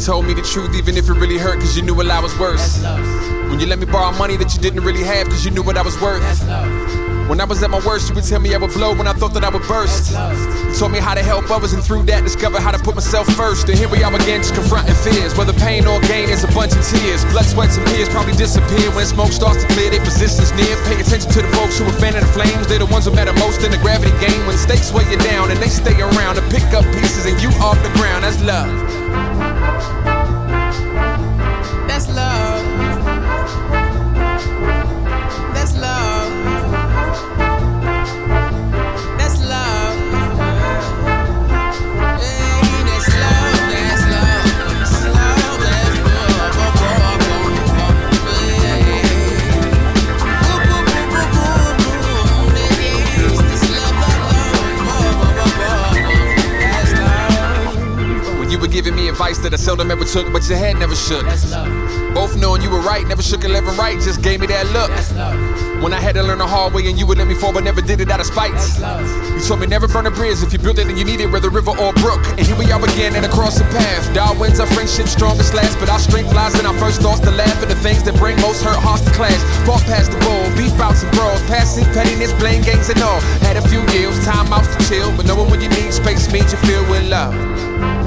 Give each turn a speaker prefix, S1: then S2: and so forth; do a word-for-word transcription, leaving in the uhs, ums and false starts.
S1: told me the truth even if it really hurt, cause you knew what I was worth. When you let me borrow money that you didn't really have, cause you knew what I was worth. When I was at my worst, you would tell me I would blow when I thought that I would burst. You told me how to help others, and through that discover how to put myself first. And here we are again, just confronting fears. Whether pain or gain is a bunch of tears. Blood, sweats, and tears probably disappear when smoke starts to clear. Their resistance near. Pay attention to the folks who are fanning the flames. They're the ones who matter most in the gravity game. When stakes weigh you down and they stay around to pick up pieces and you off the ground. That's love.
S2: That's love. That's love. That's love. Hey, that's love. That's love. That's love. That's love. That's love.
S1: When you were giving me advice that I seldom ever took, but your head never shook.
S2: That's love.
S1: Both knowing you were right, never shook a left right, just gave me that look.
S2: That's love.
S1: When I had to learn the hard way and you would let me fall, but never did it out of spite.
S2: That's love.
S1: You told me never burn a bridge if you built it and you need it, whether river or brook. And here we are again and across the path. Darwin's our friendship strongest last, but our strength lies in our first thoughts to laugh at the things that bring most hurt hearts to clash. Fought past the bowl, beef bouts and brawls, passing pettiness, blame games and all. Had a few years, time outs to chill, but knowing when you need space means you feel with love.